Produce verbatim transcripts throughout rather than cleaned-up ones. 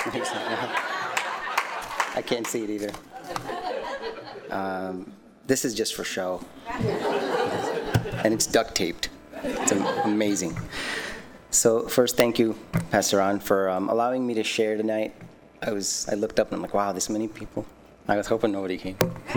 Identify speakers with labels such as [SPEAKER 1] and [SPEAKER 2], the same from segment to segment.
[SPEAKER 1] I can't see it either. Um, this is just for show. And it's duct taped. It's amazing. So first, thank you, Pastor Ron, for um, allowing me to share tonight. I was I looked up and I'm like, wow, this many people. I was hoping nobody came.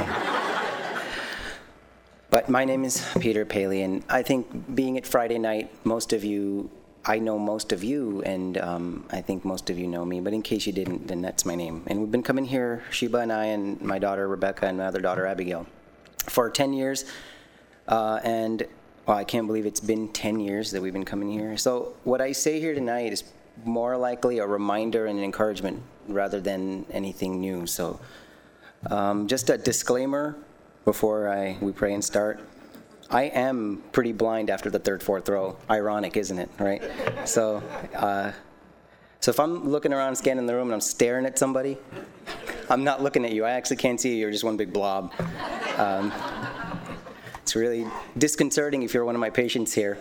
[SPEAKER 1] But my name is Peter Paley, and I think being at Friday night, most of you, I know most of you, and um, I think most of you know me. But in case you didn't, then that's my name. And we've been coming here, Sheba and I, and my daughter Rebecca, and my other daughter Abigail, for ten years. Uh, and well, I can't believe it's been ten years that we've been coming here. So what I say here tonight is more likely a reminder and an encouragement rather than anything new. So um, just a disclaimer before I we pray and start. I am pretty blind after the third, fourth row. Ironic, isn't it? Right? So, uh, so if I'm looking around, scanning the room, and I'm staring at somebody, I'm not looking at you. I actually can't see you. You're just one big blob. Um, it's really disconcerting if you're one of my patients here.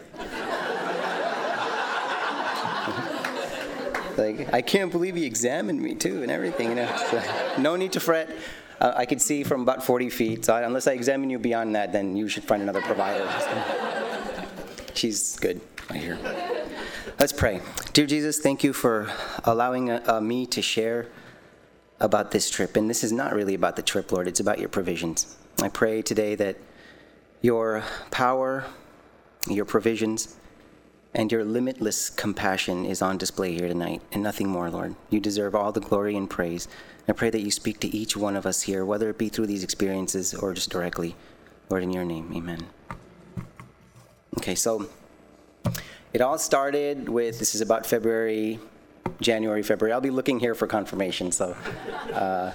[SPEAKER 1] Like, I can't believe he examined me too, and everything. You know, so, no need to fret. Uh, I could see from about forty feet, so I, unless I examine you beyond that, then you should find another provider. She's good, I hear. Let's pray. Dear Jesus, thank you for allowing uh, uh, me to share about this trip. And this is not really about the trip, Lord. It's about your provisions. I pray today that your power, your provisions, and your limitless compassion is on display here tonight, and nothing more, Lord. You deserve all the glory and praise. I pray that you speak to each one of us here, whether it be through these experiences or just directly. Lord, in your name, amen. Okay, so it all started with, this is about February, January, February. I'll be looking here for confirmation. So uh,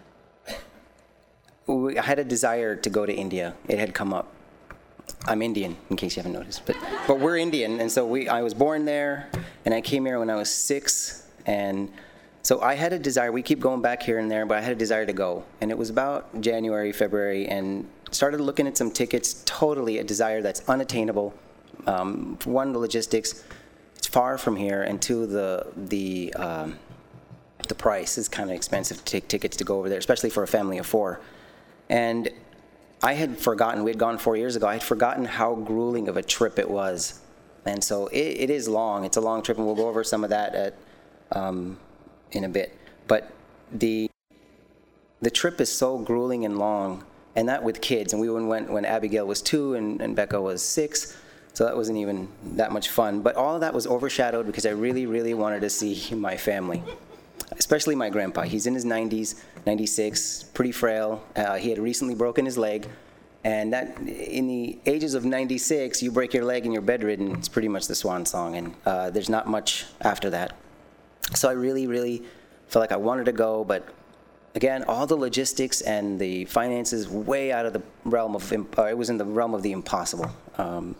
[SPEAKER 1] we, I had a desire to go to India. It had come up. I'm Indian, in case you haven't noticed. But but we're Indian, and so we. I was born there, and I came here when I was six, and so I had a desire. We keep going back here and there, but I had a desire to go. And it was about January, February, and started looking at some tickets, totally a desire that's unattainable. Um, one, the logistics, it's far from here, and two, the the um, the price is kind of expensive to take tickets to go over there, especially for a family of four. And I had forgotten, we had gone four years ago, I had forgotten how grueling of a trip it was. And so it, it is long, it's a long trip, and we'll go over some of that at um, in a bit. But the the trip is so grueling and long, and that with kids. And we went when Abigail was two and, and Becca was six, so that wasn't even that much fun. But all of that was overshadowed because I really, really wanted to see my family, especially my grandpa. He's in his nineties, ninety-six, pretty frail. Uh, he had recently broken his leg. And that, in the ages of ninety-six, you break your leg and you're bedridden. It's pretty much the swan song, and uh, there's not much after that. So I really, really felt like I wanted to go, but again, all the logistics and the finances way out of the realm of, uh, it was in the realm of the impossible. Um,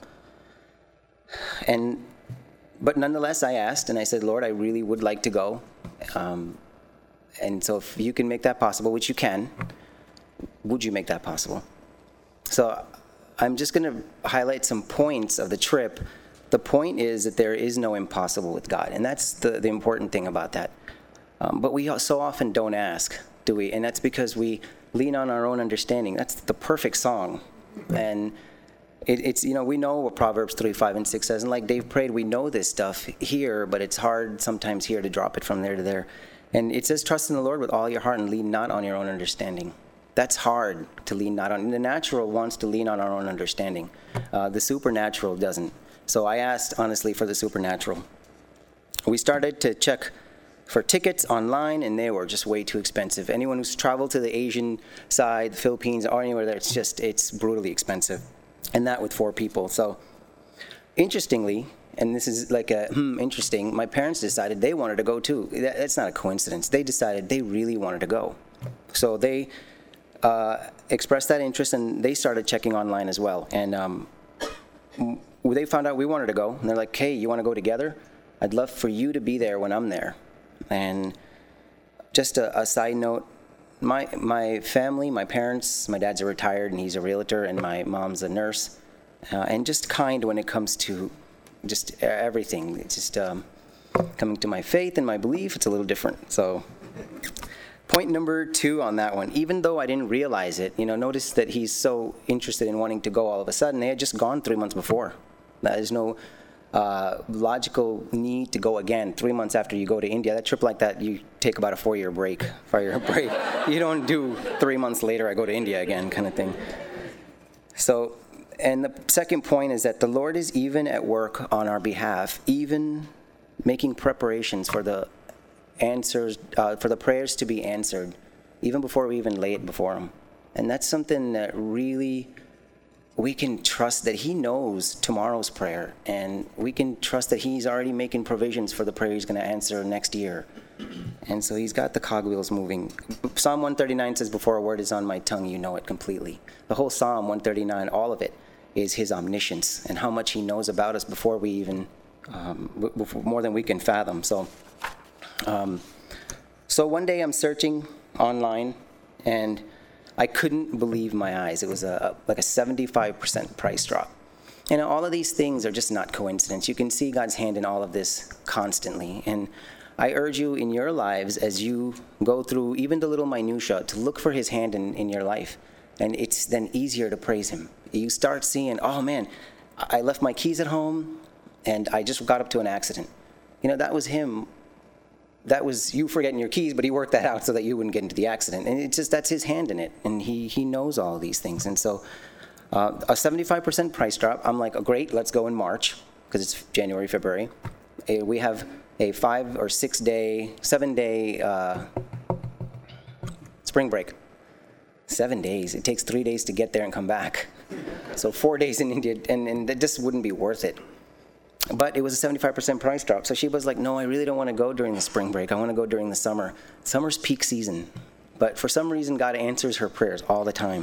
[SPEAKER 1] and, but nonetheless, I asked, and I said, Lord, I really would like to go. Um, and so if you can make that possible, which you can, would you make that possible? So I'm just going to highlight some points of the trip. The point is that there is no impossible with God, and that's the, the important thing about that. Um, but we so often don't ask, do we? And that's because we lean on our own understanding. That's the perfect song. And it, it's, you know, we know what Proverbs three, five, and six says, and like Dave prayed, we know this stuff here, but it's hard sometimes here to drop it from there to there. And it says, trust in the Lord with all your heart and lean not on your own understanding. That's hard to lean not on. The natural wants to lean on our own understanding. Uh, the supernatural doesn't. So I asked, honestly, for the supernatural. We started to check for tickets online, and they were just way too expensive. Anyone who's traveled to the Asian side, the Philippines, or anywhere there, it's just, it's brutally expensive. And that with four people. So interestingly, and this is like a, hmm, interesting, my parents decided they wanted to go too. That, that's not a coincidence. They decided they really wanted to go. So they uh, expressed that interest, and they started checking online as well. And um, they found out we wanted to go, and they're like, hey, you want to go together? I'd love for you to be there when I'm there. And just a, a side note, my my family, my parents, my dad's a retired, and he's a realtor, and my mom's a nurse, uh, and just kind when it comes to just everything. It's just, um, Coming to my faith and my belief, it's a little different. So point number two on that one, even though I didn't realize it, you know, notice that he's so interested in wanting to go all of a sudden. They had just gone three months before. There's no uh, logical need to go again three months after you go to India. That trip like that, you take about a four-year break. Four-year break. You don't do three months later, I go to India again kind of thing. So, and the second point is that the Lord is even at work on our behalf, even making preparations for the answers, uh, for the prayers to be answered, even before we even lay it before Him. And that's something that really we can trust that He knows tomorrow's prayer, and we can trust that He's already making provisions for the prayer He's going to answer next year. And so He's got the cogwheels moving. Psalm one thirty-nine says, before a word is on my tongue, you know it completely. The whole Psalm one thirty-nine, all of it, is His omniscience and how much He knows about us before we even, um, before, more than we can fathom. So, um, so one day I'm searching online, and I couldn't believe my eyes. It was a, like a seventy-five percent price drop. And all of these things are just not coincidence. You can see God's hand in all of this constantly. And I urge you in your lives, as you go through even the little minutia, to look for His hand in, in your life. And it's then easier to praise Him. You start seeing, oh man, I left my keys at home, and I just got up to an accident. You know, that was Him. That was you forgetting your keys, but He worked that out so that you wouldn't get into the accident. And it's just, that's His hand in it. And He He knows all of these things. And so uh, a seventy-five percent price drop, I'm like, oh, great, let's go in March, because it's January, February. Uh, we have a five or six day, seven day uh, spring break. Seven days. It takes three days to get there and come back. So four days in India, and, and that just wouldn't be worth it. But it was a seventy-five percent price drop. So she was like, no, I really don't want to go during the spring break. I want to go during the summer. Summer's peak season. But for some reason, God answers her prayers all the time.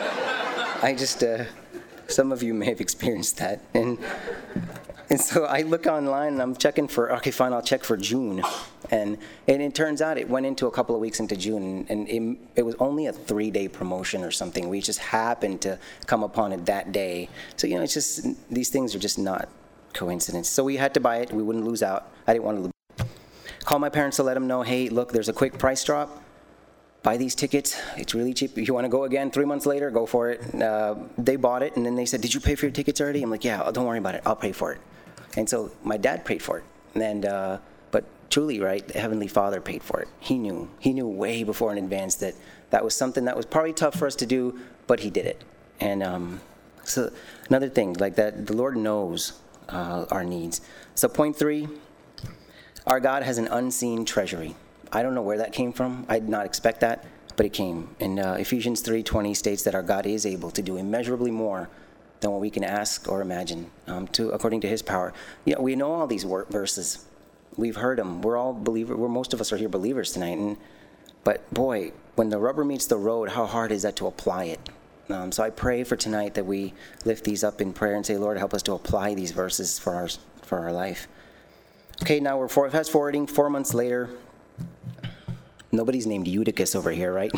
[SPEAKER 1] I just, uh, some of you may have experienced that. And and so I look online, and I'm checking for, okay, fine, I'll check for June. And and it turns out it went into a couple of weeks into June, and it, it was only a three-day promotion or something. We just happened to come upon it that day. So, you know, it's just, these things are just not coincidence. So we had to buy it. We wouldn't lose out. I didn't want to lose. Call my parents to let them know, hey, look, there's a quick price drop. Buy these tickets. It's really cheap. If you want to go again three months later, go for it. Uh, they bought it, and then they said, did you pay for your tickets already? I'm like, yeah, don't worry about it. I'll pay for it. And so my dad paid for it. And uh, but truly, right, the Heavenly Father paid for it. He knew. He knew way before in advance that that was something that was probably tough for us to do, but He did it. And um, so another thing, like that, the Lord knows uh, our needs. So point three, our God has an unseen treasury. I don't know where that came from. I did not expect that, but it came. And uh, Ephesians three twenty states that our God is able to do immeasurably more than what we can ask or imagine, um, to according to His power. You know, we know all these wor- verses. We've heard them. We're all believers. We're most of us are here believers tonight. And but boy, when the rubber meets the road, how hard is that to apply it? Um, so I pray for tonight that we lift these up in prayer and say, Lord, help us to apply these verses for our for our life. Okay, now we're four, fast forwarding four months later. Nobody's named Eutychus over here, right?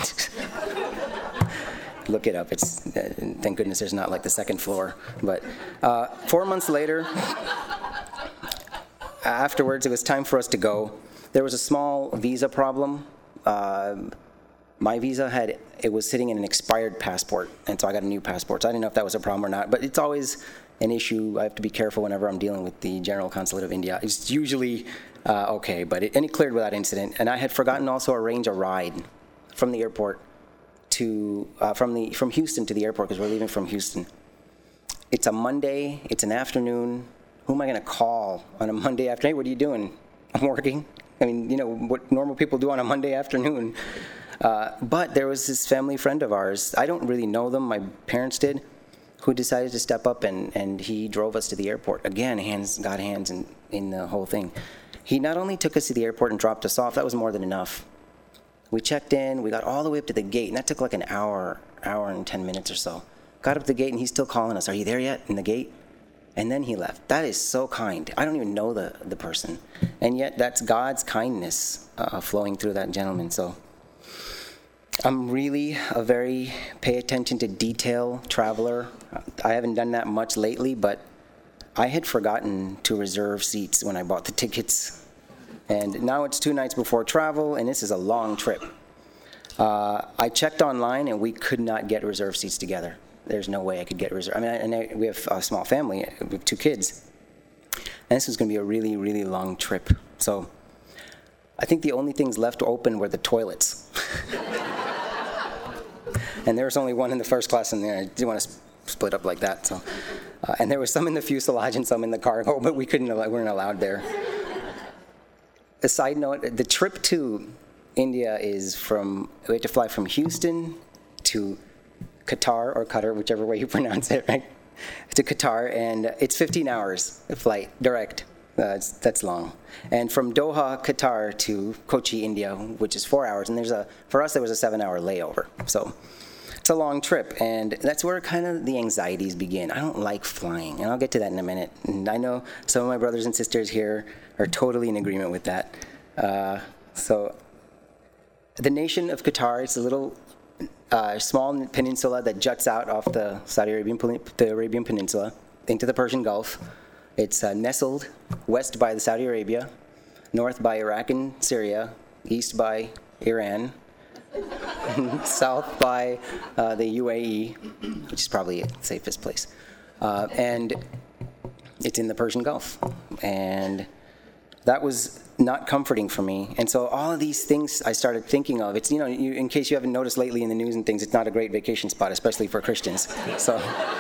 [SPEAKER 1] Look it up. It's uh, thank goodness there's not like the second floor. But uh, four months later, afterwards, it was time for us to go. There was a small visa problem. Uh, my visa had it was sitting in an expired passport, and so I got a new passport. So I didn't know if that was a problem or not. But it's always an issue. I have to be careful whenever I'm dealing with the General Consulate of India. It's usually uh, okay, but it, and it cleared without incident. And I had forgotten also arrange a ride from the airport to uh, from the from Houston to the airport, because we're leaving from Houston. It's a Monday. It's an afternoon. Who am I going to call on a Monday afternoon? Hey, what are you doing? I'm working. I mean, you know what normal people do on a Monday afternoon. Uh, but there was this family friend of ours. I don't really know them. My parents did, who decided to step up, and, and he drove us to the airport. Again, hands got hands in, in the whole thing. He not only took us to the airport and dropped us off, that was more than enough. We checked in, we got all the way up to the gate, and that took like an hour, hour and ten minutes or so. Got up to the gate, and he's still calling us, are you there yet, in the gate? And then he left. That is so kind. I don't even know the, the person. And yet that's God's kindness uh, flowing through that gentleman. So I'm really a very pay attention to detail traveler. I haven't done that much lately, but I had forgotten to reserve seats when I bought the tickets. And now it's two nights before travel, and this is a long trip. Uh, I checked online, and we could not get reserve seats together. There's no way I could get reserve. I mean, and I, we have a small family with two kids. And this was going to be a really, really long trip. So I think the only things left open were the toilets. And there was only one in the first class in there. I didn't want to sp- split up like that. So, uh, and there was some in the fuselage and some in the cargo, but we couldn't, we weren't allowed there. A side note, the trip to India is from, we had to fly from Houston to Qatar, or Qatar, whichever way you pronounce it, right? To Qatar, and it's fifteen hours flight, direct. Uh, it's, that's long. And from Doha, Qatar to Kochi, India, which is four hours, and there's a, for us, there was a seven-hour layover. So it's a long trip, and that's where kind of the anxieties begin. I don't like flying, and I'll get to that in a minute. And I know some of my brothers and sisters here are totally in agreement with that. Uh, so the nation of Qatar, it's a little uh, small peninsula that juts out off the Saudi Arabian, the Arabian Peninsula into the Persian Gulf. It's uh, nestled west by the Saudi Arabia, north by Iraq and Syria, east by Iran, south by uh, the U A E, which is probably the safest place. Uh, and it's in the Persian Gulf. And that was not comforting for me. And so all of these things I started thinking of, it's, you know, you, in case you haven't noticed lately in the news and things, it's not a great vacation spot, especially for Christians. So,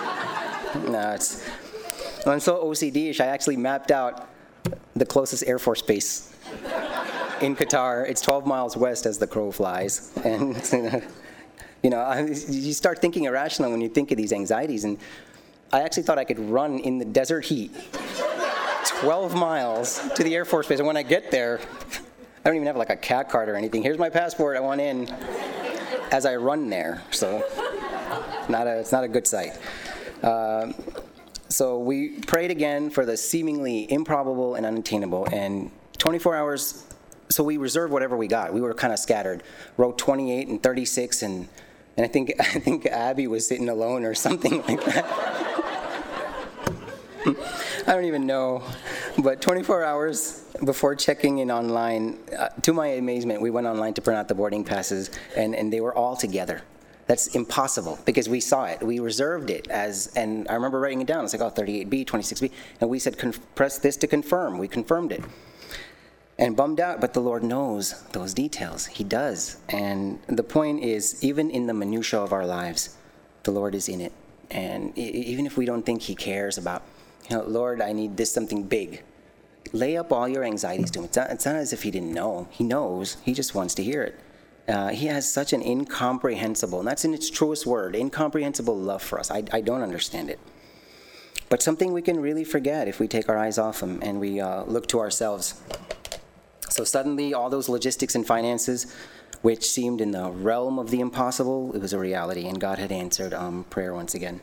[SPEAKER 1] no, it's... I'm so O C D-ish, I actually mapped out the closest Air Force base in Qatar. It's twelve miles west as the crow flies. And, you know, I, you start thinking irrational when you think of these anxieties. And I actually thought I could run in the desert heat twelve miles to the Air Force base. And when I get there, I don't even have like a cat card or anything. Here's my passport, I want in, as I run there. So not a, it's not a good sight. Um, So we prayed again for the seemingly improbable and unattainable, and twenty-four hours, so we reserved whatever we got. We were kind of scattered. Row twenty-eight and thirty-six, and and I think I think Abby was sitting alone or something like that. I don't even know. But twenty-four hours before checking in online, uh, to my amazement, we went online to print out the boarding passes, and, and they were all together. That's impossible because we saw it. We reserved it as, and I remember writing it down. It's like, oh, thirty-eight B, twenty-six B. And we said, Conf- press this to confirm. We confirmed it. And bummed out, but the Lord knows those details. He does. And the point is, even in the minutia of our lives, the Lord is in it. And even if we don't think he cares about, you know, Lord, I need this something big. Lay up all your anxieties to him. It's not, it's not as if he didn't know. He knows. He just wants to hear it. Uh, he has such an incomprehensible, and that's in its truest word, incomprehensible love for us. I, I don't understand it. But something we can really forget if we take our eyes off him and we uh, look to ourselves. So suddenly, all those logistics and finances, which seemed in the realm of the impossible, it was a reality, and God had answered um, prayer once again.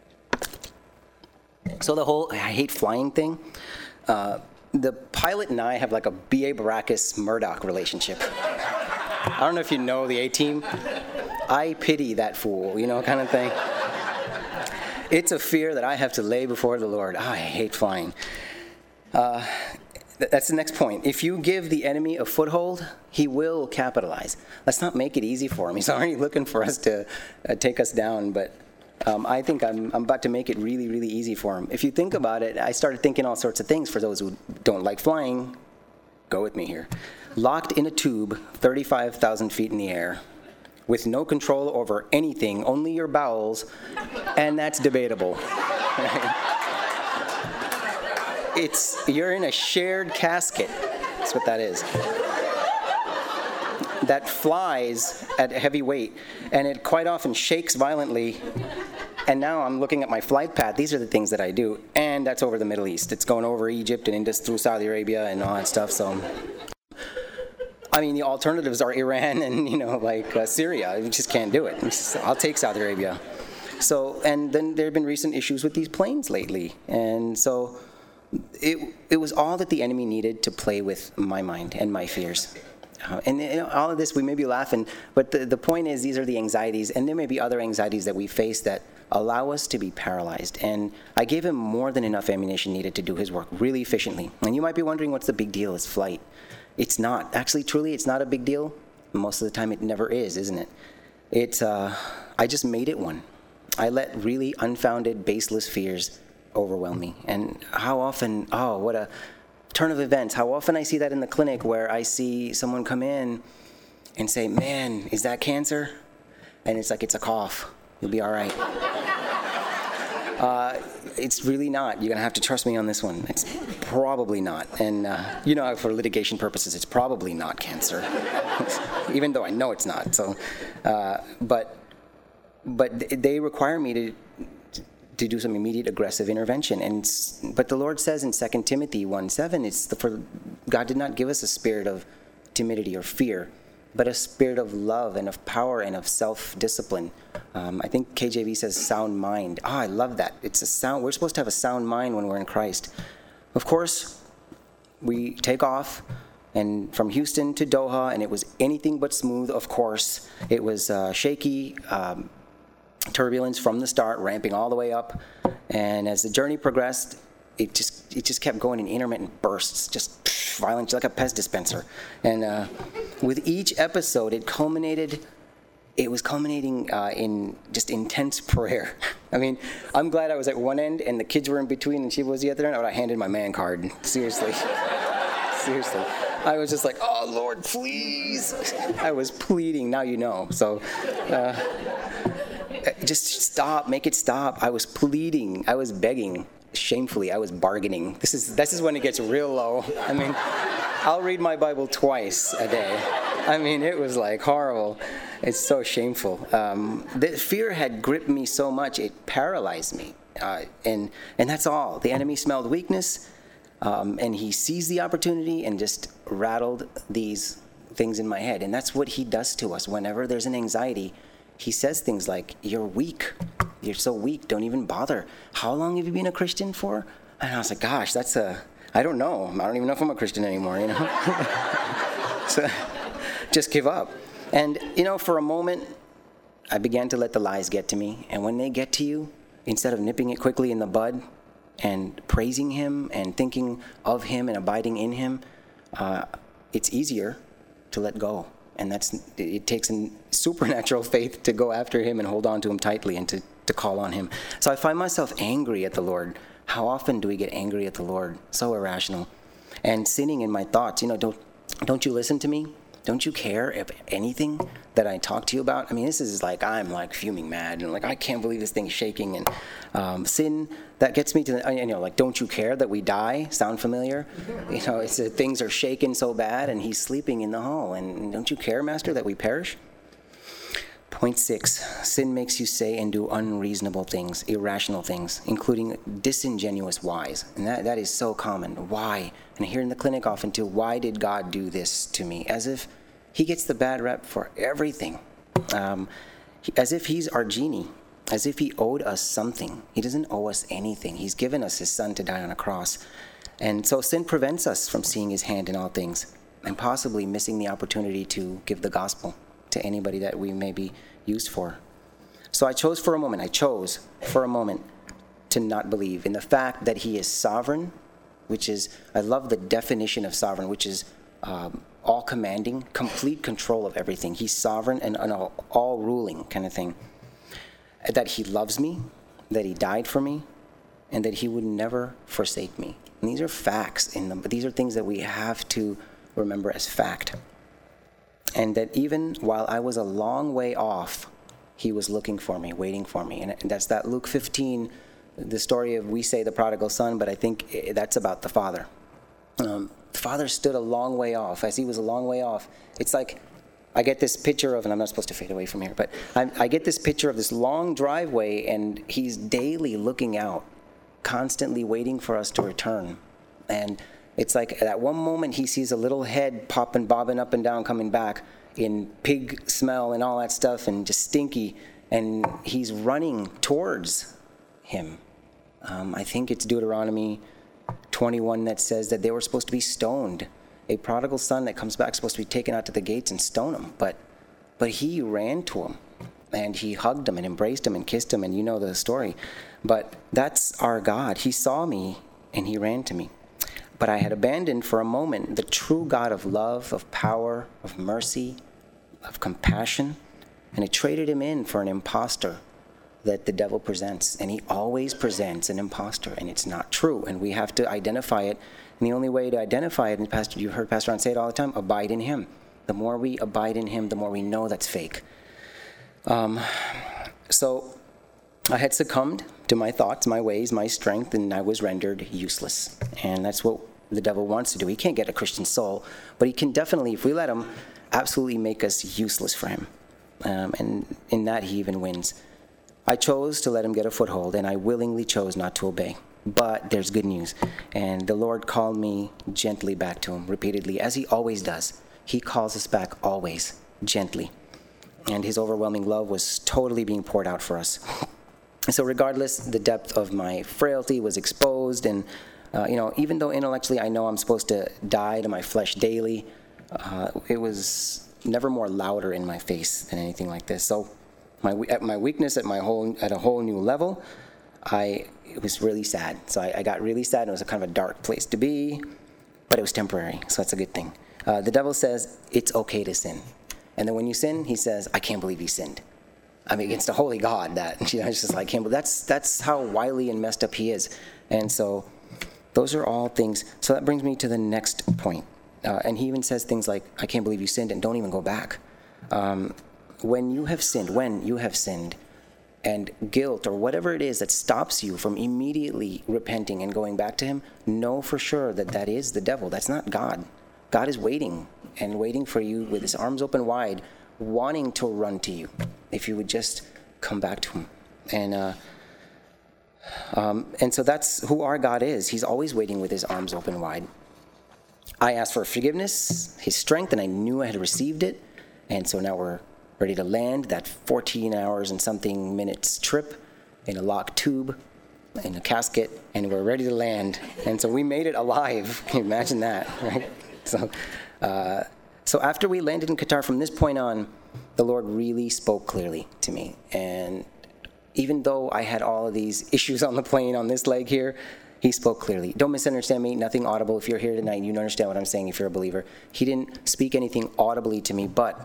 [SPEAKER 1] So the whole I hate flying thing, uh, the pilot and I have like a B A Baracus Murdoch relationship. I don't know if you know the A-Team. I pity that fool, you know, kind of thing. It's a fear that I have to lay before the Lord. Oh, I hate flying. Uh, th- that's the next point. If you give the enemy a foothold, he will capitalize. Let's not make it easy for him. He's already looking for us to uh, take us down, but um, I think I'm, I'm about to make it really, really easy for him. If you think about it, I started thinking all sorts of things. For those who don't like flying, go with me here. Locked in a tube, thirty-five thousand feet in the air, with no control over anything, only your bowels, and that's debatable. It's, you're in a shared casket. That's what that is. That flies at heavy weight, and it quite often shakes violently. And now I'm looking at my flight path. These are the things that I do, and that's over the Middle East. It's going over Egypt and into through Saudi Arabia and all that stuff. So, I mean, the alternatives are Iran and, you know, like uh, Syria. You just can't do it. Just, I'll take Saudi Arabia. So, and then there have been recent issues with these planes lately, and so it it was all that the enemy needed to play with my mind and my fears. Uh, and you know, all of this, we may be laughing, but the, the point is, these are the anxieties, and there may be other anxieties that we face that allow us to be paralyzed. And I gave him more than enough ammunition needed to do his work really efficiently. And you might be wondering, what's the big deal? It's flight. it's not. Actually, truly, it's not a big deal. Most of the time, it never is, isn't it? It's, uh, I just made it one. I let really unfounded, baseless fears overwhelm me. And how often, oh, what a turn of events. How often I see that in the clinic where I see someone come in and say, man, is that cancer? And it's like, it's a cough. You'll be all right. Uh, it's really not. You're going to have to trust me on this one. It's probably not. And, uh, you know, for litigation purposes, it's probably not cancer, even though I know it's not. So, uh, but but they require me to to do some immediate aggressive intervention. And but the Lord says in Second Timothy one seven, it's the, for God did not give us a spirit of timidity or fear, but a spirit of love and of power and of self-discipline. Um, I think K J V says sound mind. Ah, oh, I love that. It's a sound. We're supposed to have a sound mind when we're in Christ. Of course, we take off, and from Houston to Doha, and it was anything but smooth. Of course, it was uh, shaky, um, turbulence from the start, ramping all the way up. And as the journey progressed, it just it just kept going in intermittent bursts, just psh, violent, like a Pez dispenser. And uh, with each episode, it culminated. It was culminating uh, in just intense prayer. I mean, I'm glad I was at one end and the kids were in between and she was the other end. I would have handed my man card. Seriously, seriously. I was just like, oh Lord, please. I was pleading. Now you know. So. Uh, Just stop, make it stop. I was pleading, I was begging, shamefully, I was bargaining. This is this is when it gets real low. I mean, I'll read my Bible twice a day. I mean, it was like horrible. It's so shameful. Um, the fear had gripped me so much, it paralyzed me. Uh, and and that's all. The enemy smelled weakness, um, and he seized the opportunity and just rattled these things in my head. And that's what he does to us whenever there's an anxiety. He says things like, you're weak. You're so weak. Don't even bother. How long have you been a Christian for? And I was like, gosh, that's a, I don't know. I don't even know if I'm a Christian anymore, you know? So just give up. And, you know, for a moment, I began to let the lies get to me. And when they get to you, instead of nipping it quickly in the bud and praising him and thinking of him and abiding in him, uh, it's easier to let go. And that's it takes a supernatural faith to go after him and hold on to him tightly and to, to call on him. So I find myself angry at the Lord. How often do we get angry at the Lord? So irrational. And sinning in my thoughts, you know, don't don't you listen to me? Don't you care if anything that I talk to you about? I mean, this is like, I'm like fuming mad and like, I can't believe this thing's shaking. And um, sin, that gets me to, the, you know, like, don't you care that we die? Sound familiar? You know, it's uh, things are shaking so bad and he's sleeping in the hall. And don't you care, Master, that we perish? Point six, sin makes you say and do unreasonable things, irrational things, including disingenuous whys. And that, that is so common. Why? And here in the clinic often too, why did God do this to me? As if he gets the bad rep for everything. Um, he, as if he's our genie. As if he owed us something. He doesn't owe us anything. He's given us his son to die on a cross. And so sin prevents us from seeing his hand in all things and possibly missing the opportunity to give the gospel to anybody that we may be used for. So I chose for a moment, I chose for a moment to not believe in the fact that he is sovereign, which is, I love the definition of sovereign, which is um, all commanding, complete control of everything. He's sovereign and, and all, all ruling kind of thing. That he loves me, that he died for me, and that he would never forsake me. And these are facts in them, but these are things that we have to remember as fact. And that even while I was a long way off, he was looking for me, waiting for me. And that's that Luke fifteen, the story of, we say the prodigal son, but I think that's about the father. Um, the father stood a long way off. As he was a long way off, it's like I get this picture of, and I'm not supposed to fade away from here, but I, I get this picture of this long driveway, and he's daily looking out, constantly waiting for us to return. And it's like at one moment he sees a little head popping, bobbing up and down, coming back in pig smell and all that stuff and just stinky, and he's running towards him. Um, I think it's Deuteronomy twenty-one that says that they were supposed to be stoned. A prodigal son that comes back is supposed to be taken out to the gates and stone him. But, but he ran to him, and he hugged him and embraced him and kissed him, and you know the story. But that's our God. He saw me, and he ran to me. But I had abandoned for a moment the true God of love, of power, of mercy, of compassion, and I traded him in for an imposter that the devil presents. And he always presents an imposter, and it's not true. And we have to identify it. And the only way to identify it, and Pastor, you've heard Pastor Ron say it all the time, abide in him. The more we abide in him, the more we know that's fake. Um, so I had succumbed to my thoughts, my ways, my strength, and I was rendered useless. And that's what the devil wants to do. He can't get a Christian soul, but he can definitely, if we let him, absolutely make us useless for him. Um, and in that, he even wins. I chose to let him get a foothold, and I willingly chose not to obey. But there's good news. And the Lord called me gently back to him repeatedly, as he always does. He calls us back always, gently. And his overwhelming love was totally being poured out for us. So regardless, the depth of my frailty was exposed. And, uh, you know, even though intellectually I know I'm supposed to die to my flesh daily, uh, it was never more louder in my face than anything like this. So my at my weakness at my whole at a whole new level, I it was really sad. So I, I got really sad, and it was a kind of a dark place to be, but it was temporary, so that's a good thing. Uh, the devil says it's okay to sin. And then when you sin, he says, I can't believe you sinned. I mean, against a holy God, that, you know, it's just like, can't believe, that's, that's how wily and messed up he is. And so those are all things. So that brings me to the next point. Uh, and he even says things like, I can't believe you sinned, and don't even go back. Um, when you have sinned, when you have sinned, and guilt or whatever it is that stops you from immediately repenting and going back to him, know for sure that that is the devil. That's not God. God is waiting and waiting for you with his arms open wide, wanting to run to you if you would just come back to him. And uh, um, and so that's who our God is. He's always waiting with his arms open wide. I asked for forgiveness, his strength, and I knew I had received it. And so now we're ready to land that fourteen hours and something minutes trip in a locked tube, in a casket, and we're ready to land. And so we made it alive. Can you imagine that, right? So, uh, so after we landed in Qatar, from this point on, the Lord really spoke clearly to me. And even though I had all of these issues on the plane on this leg here, he spoke clearly. Don't misunderstand me, nothing audible. If you're here tonight, you understand what I'm saying if you're a believer. He didn't speak anything audibly to me, but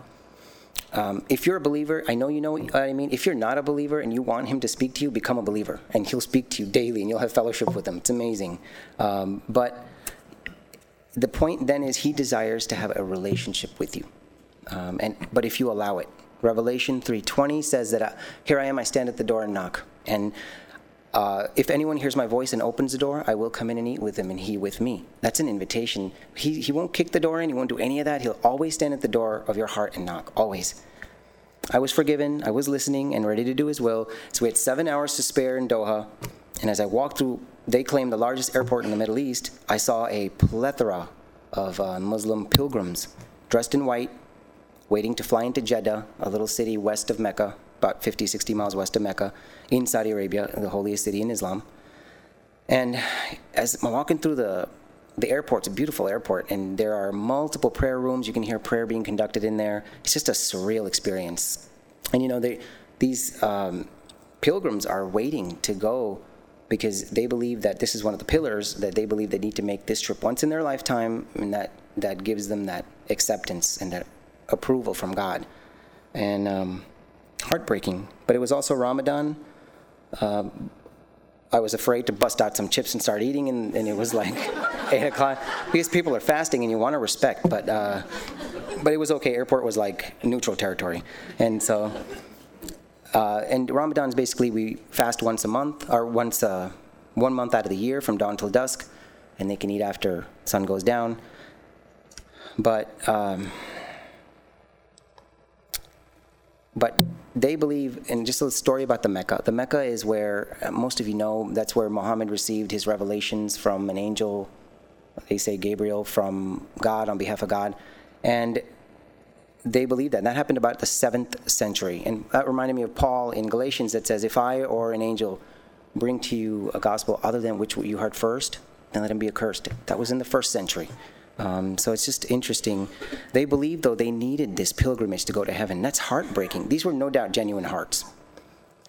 [SPEAKER 1] Um, if you're a believer, I know you know what I mean. If you're not a believer and you want him to speak to you, become a believer. And he'll speak to you daily, and you'll have fellowship with him. It's amazing. Um, but the point then is he desires to have a relationship with you. Um, and But if you allow it. Revelation three twenty says that, uh, here I am, I stand at the door and knock. And uh, if anyone hears my voice and opens the door, I will come in and eat with him, and he with me. That's an invitation. He, he won't kick the door in. He won't do any of that. He'll always stand at the door of your heart and knock, always. I was forgiven. I was listening and ready to do his will. So we had seven hours to spare in Doha. And as I walked through, they claim the largest airport in the Middle East, I saw a plethora of uh, Muslim pilgrims dressed in white, waiting to fly into Jeddah, a little city west of Mecca, about fifty, sixty miles west of Mecca, in Saudi Arabia, the holiest city in Islam. And as I'm walking through the the airport, it's a beautiful airport, and there are multiple prayer rooms. You can hear prayer being conducted in there. It's just a surreal experience. And, you know, they, these um, pilgrims are waiting to go because they believe that this is one of the pillars that they believe they need to make this trip once in their lifetime, and that, that gives them that acceptance and that approval from God. And um, heartbreaking. But it was also Ramadan. Um, I was afraid to bust out some chips and start eating, and, and it was like eight o'clock. Because people are fasting, and you want to respect, but uh, but it was okay. Airport was like neutral territory, and so uh, and Ramadan is basically we fast once a month, or once uh, one month out of the year from dawn till dusk, and they can eat after sun goes down. But um, but. They believe, and just a story about the Mecca. The Mecca is where, uh, most of you know, that's where Muhammad received his revelations from an angel, they say Gabriel, from God, on behalf of God. And they believe that. And that happened about the seventh century. And that reminded me of Paul in Galatians that says, if I or an angel bring to you a gospel other than which you heard first, then let him be accursed. That was in the first century. Um, so it's just interesting. They believed, though, they needed this pilgrimage to go to heaven. That's heartbreaking. These were no doubt genuine hearts.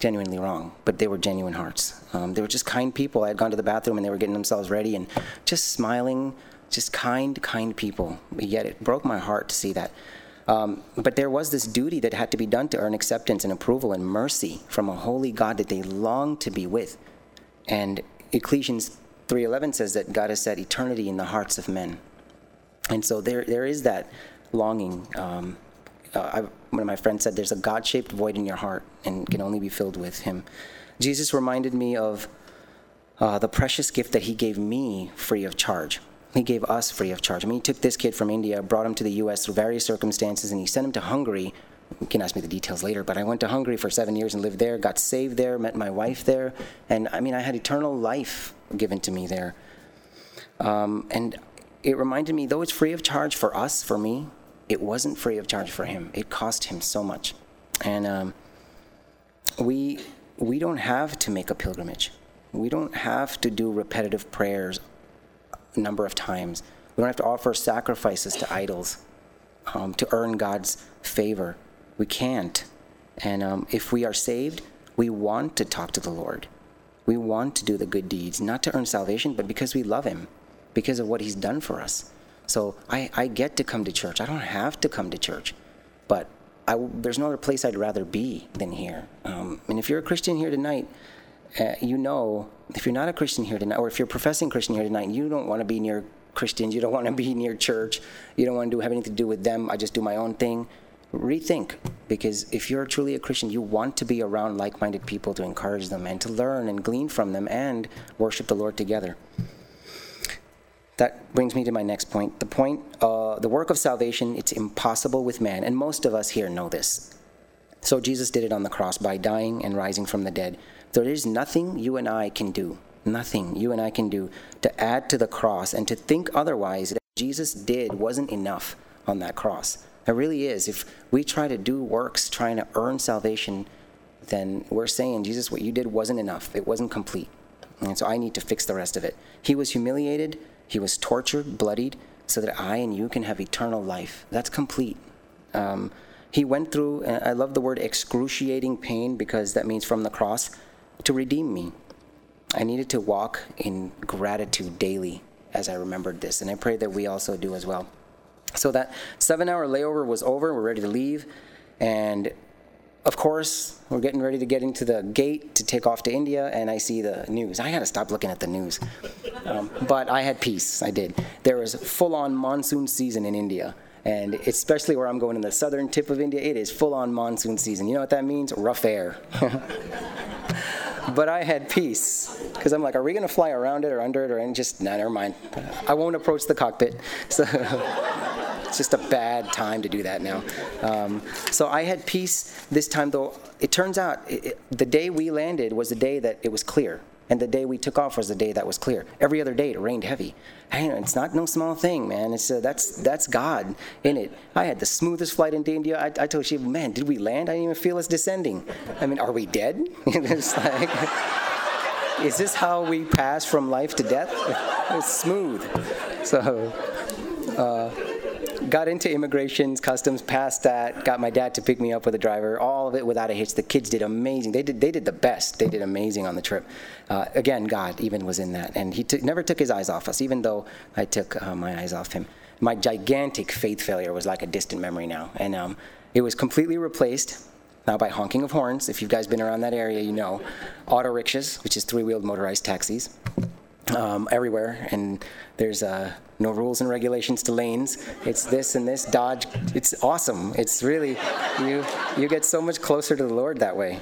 [SPEAKER 1] genuinely wrong, but they were genuine hearts. Um, they were just kind people. I had gone to the bathroom and they were getting themselves ready and just smiling, just kind, kind people. Yet it broke my heart to see that. Um, but there was this duty that had to be done to earn acceptance and approval and mercy from a holy God that they longed to be with. And Ecclesiastes three eleven says that God has set eternity in the hearts of men. And so there, there is that longing. Um, uh, I, one of my friends said there's a God-shaped void in your heart and can only be filled with him. Jesus reminded me of uh, the precious gift that he gave me free of charge. He gave us free of charge. I mean, he took this kid from India, brought him to the U S through various circumstances, and he sent him to Hungary. You can ask me the details later, but I went to Hungary for seven years and lived there, got saved there, met my wife there, and I mean, I had eternal life given to me there. Um, and it reminded me, though it's free of charge for us, for me, it wasn't free of charge for him. It cost him so much. And um, we we don't have to make a pilgrimage. We don't have to do repetitive prayers a number of times. We don't have to offer sacrifices to idols um, to earn God's favor. We can't. And um, if we are saved, we want to talk to the Lord. We want to do the good deeds, not to earn salvation, but because we love him, because of what he's done for us. So I, I get to come to church. I don't have to come to church, but I, there's no other place I'd rather be than here. Um, and if you're a Christian here tonight, uh, you know, if you're not a Christian here tonight, or if you're a professing Christian here tonight, you don't want to be near Christians, you don't want to be near church, you don't want to do, have anything to do with them, I just do my own thing. Rethink, because if you're truly a Christian, you want to be around like-minded people to encourage them and to learn and glean from them and worship the Lord together. That brings me to my next point. The point, uh, the work of salvation, it's impossible with man, and most of us here know this. So Jesus did it on the cross by dying and rising from the dead. There is nothing you and I can do, nothing you and I can do to add to the cross, and to think otherwise that Jesus did wasn't enough on that cross. It really is. If we try to do works trying to earn salvation, then we're saying, Jesus, what you did wasn't enough. It wasn't complete. And so I need to fix the rest of it. He was humiliated. He was tortured, bloodied, so that I and you can have eternal life. That's complete. Um, he went through, and I love the word excruciating pain, because that means from the cross, to redeem me. I needed to walk in gratitude daily as I remembered this. And I pray that we also do as well. So that seven-hour layover was over. We're ready to leave. And, of course, we're getting ready to get into the gate to take off to India, and I see the news. I got to stop looking at the news. Um, but I had peace. I did. There was full-on monsoon season in India. And especially where I'm going in the southern tip of India, it is full-on monsoon season. You know what that means? Rough air. But I had peace, because I'm like, are we going to fly around it or under it or and just, nah, never mind. I won't approach the cockpit. So it's just a bad time to do that now. Um, so I had peace this time, though. It turns out it, it, the day we landed was the day that it was clear. And the day we took off was the day that was clear. Every other day it rained heavy. I know, it's not no small thing, man. It's uh, that's that's God in it. I had the smoothest flight into India. I, I told Shiva, man, did we land? I didn't even feel us descending. I mean, are we dead? It's like, is this how we pass from life to death? It's smooth. So, uh, got into immigrations, customs, passed that, got my dad to pick me up with a driver, all of it without a hitch. The kids did amazing. They did they did the best. They did amazing on the trip. Uh, again, God even was in that. And he t- never took his eyes off us, even though I took uh, my eyes off him. My gigantic faith failure was like a distant memory now. And um, it was completely replaced now by honking of horns. If you guys been around that area, you know. Auto rickshaws, which is three-wheeled motorized taxis. Um, everywhere, and there's uh, no rules and regulations to lanes. It's this and this, dodge. It's awesome. It's really, you you get so much closer to the Lord that way.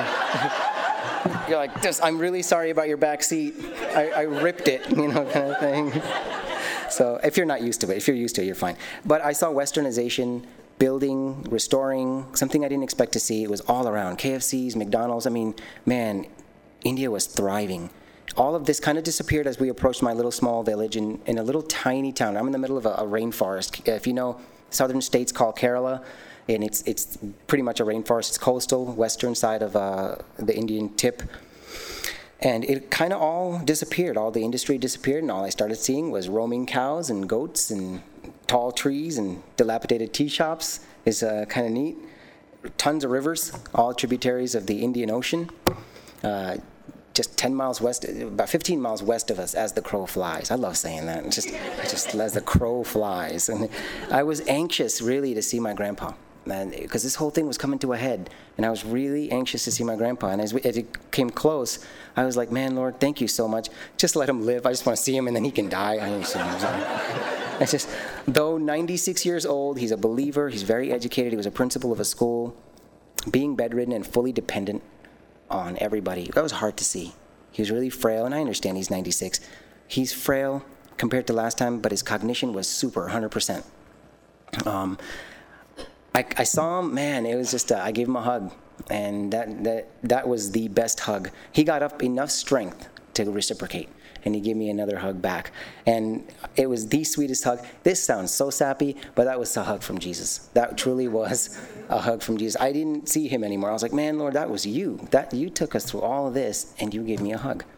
[SPEAKER 1] And you're like, this, I'm really sorry about your back seat. I, I ripped it, you know, kind of thing. So if you're not used to it, if you're used to it, you're fine. But I saw westernization, building, restoring, something I didn't expect to see. It was all around. K F Cs, McDonald's. I mean, man, India was thriving. All of this kind of disappeared as we approached my little small village in, in a little tiny town. I'm in the middle of a, a rainforest. If you know, southern states called Kerala, and it's it's pretty much a rainforest. It's coastal, western side of uh, the Indian tip. And it kind of all disappeared. All the industry disappeared, and all I started seeing was roaming cows and goats and tall trees and dilapidated tea shops. It's uh, kind of neat. tons of rivers, all tributaries of the Indian Ocean. Uh, just ten miles west, about fifteen miles west of us as the crow flies. I love saying that. It's just, just as the crow flies. And I was anxious, really, to see my grandpa, because this whole thing was coming to a head. And I was really anxious to see my grandpa. And as, we, as it came close, I was like, man, Lord, thank you so much. Just let him live. I just want to see him, and then he can die. I just, it's just, though ninety-six years old, he's a believer. He's very educated. He was a principal of a school. Being bedridden and fully dependent on everybody. That was hard to see. He was really frail, and I understand he's ninety-six. He's frail compared to last time, but his cognition was super, one hundred percent. Um, I, I saw him, man, it was just, uh, I gave him a hug, and that, that, that was the best hug. He got up enough strength to reciprocate, and he gave me another hug back. And it was the sweetest hug. This sounds so sappy, but that was a hug from Jesus. That truly was a hug from Jesus. I didn't see him anymore. I was like, man, Lord, that was you. That you took us through all of this, and you gave me a hug.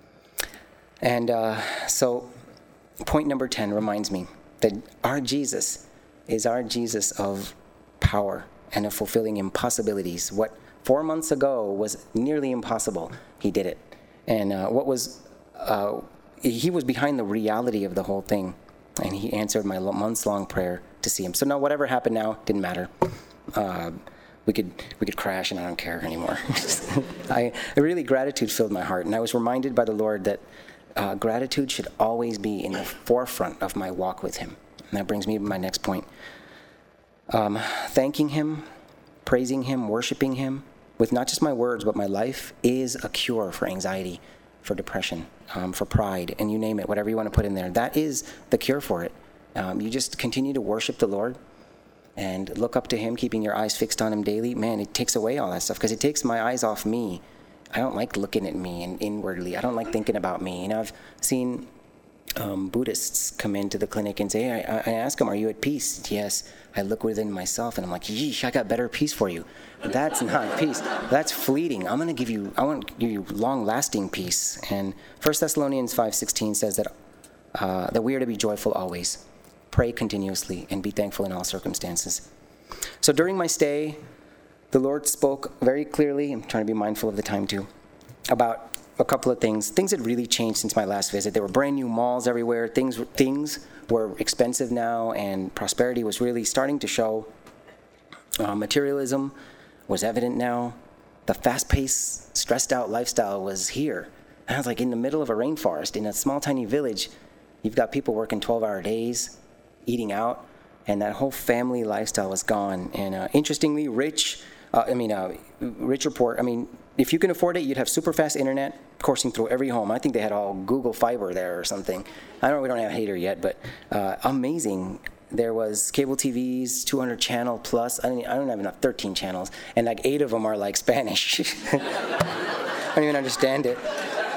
[SPEAKER 1] And uh, so point number ten reminds me that our Jesus is our Jesus of power and of fulfilling impossibilities. What four months ago was nearly impossible, he did it. And uh, what was... Uh, he was behind the reality of the whole thing, and he answered my months-long prayer to see him. So now, whatever happened now didn't matter. Uh, we could we could crash, and I don't care anymore. I really gratitude filled my heart, and I was reminded by the Lord that uh, gratitude should always be in the forefront of my walk with Him. And that brings me to my next point: um, thanking Him, praising Him, worshiping Him with not just my words but my life is a cure for anxiety, for depression, um, for pride, and you name it, whatever you want to put in there. That is the cure for it. Um, you just continue to worship the Lord and look up to Him, keeping your eyes fixed on Him daily. Man, it takes away all that stuff, because it takes my eyes off me. I don't like looking at me and inwardly. I don't like thinking about me. You know, I've seen um, Buddhists come into the clinic and say, I, I ask them, are you at peace? Yes. I look within myself, and I'm like, yeesh, I got better peace for you. That's not peace. That's fleeting. I'm going to give you, I want to give you long-lasting peace. And First Thessalonians five sixteen says that uh, that we are to be joyful always, pray continuously, and be thankful in all circumstances. So during my stay, the Lord spoke very clearly, I'm trying to be mindful of the time too, about a couple of things. Things had really changed since my last visit. There were brand new malls everywhere. Things, things were expensive now, and prosperity was really starting to show. Uh, materialism was evident now. The fast-paced, stressed-out lifestyle was here. And I was like in the middle of a rainforest, in a small, tiny village. You've got people working twelve-hour days, eating out, and that whole family lifestyle was gone. And uh, interestingly, rich, uh, I mean, uh, rich report, I mean, if you can afford it, you'd have super fast internet coursing through every home. I think they had all Google Fiber there or something. I don't know, we don't have Hater yet, but uh, amazing. There was cable T Vs, two hundred channel plus. I don't, I don't have enough, thirteen channels. And like eight of them are like Spanish. I don't even understand it.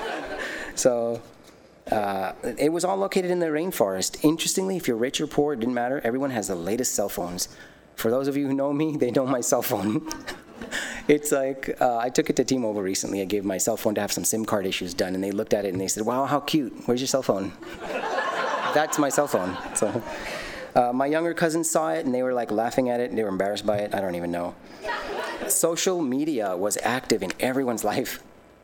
[SPEAKER 1] So uh, it was all located in the rainforest. Interestingly, if you're rich or poor, it didn't matter. Everyone has the latest cell phones. For those of you who know me, they know my cell phone. It's like, uh, I took it to T-Mobile recently. I gave my cell phone to have some SIM card issues done, and they looked at it and they said, wow, how cute. Where's your cell phone? That's my cell phone. So uh, my younger cousins saw it, and they were like laughing at it, and they were embarrassed by it. I don't even know. Social media was active in everyone's life.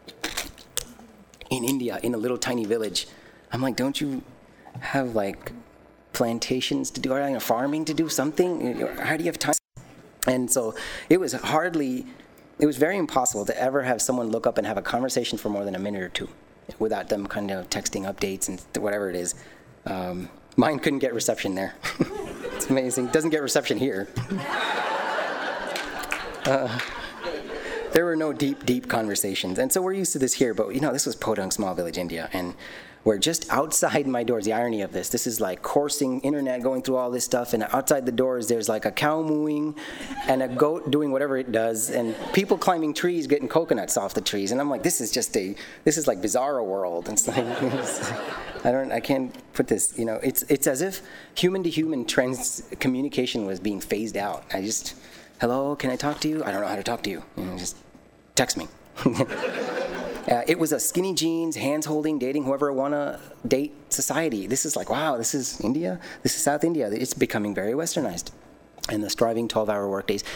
[SPEAKER 1] In India, in a little tiny village. I'm like, don't you have like plantations to do, or you know, farming to do, something? How do you have time? And so it was hardly, it was very impossible to ever have someone look up and have a conversation for more than a minute or two without them kind of texting updates and whatever it is. Um, mine couldn't get reception there. It's amazing. Doesn't get reception here. Uh, there were no deep, deep conversations. And so we're used to this here, but you know, this was Podung, small village, India, and we're just outside my doors. The irony of this, this is like coursing internet going through all this stuff, and outside the doors there's like a cow mooing and a goat doing whatever it does, and people climbing trees getting coconuts off the trees. And I'm like, this is just a, this is like Bizarro world. It's like, it's, I don't, I can't put this, you know, it's it's as if human to human trans communication was being phased out. I just, hello, can I talk to you? I don't know how to talk to you. You know, just text me. Uh, it was a skinny jeans, hands holding, dating whoever I want to date society. This is like, wow, this is India? This is South India. It's becoming very westernized. And the striving twelve-hour workdays.